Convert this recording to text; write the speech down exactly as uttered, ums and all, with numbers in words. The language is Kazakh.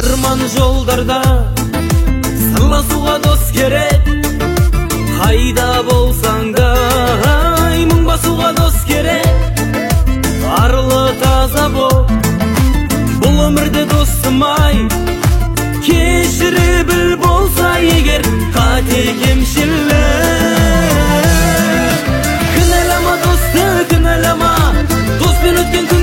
арман жолдарда сырласуға дос керек, қайда болсаң да мұң басуға дос керек. Арлы таза бол, бұл өмірде досым-ай, кешіре біл болса егер қате кемшілік. Кінәлама досты, кінәлама, доспен өткен күн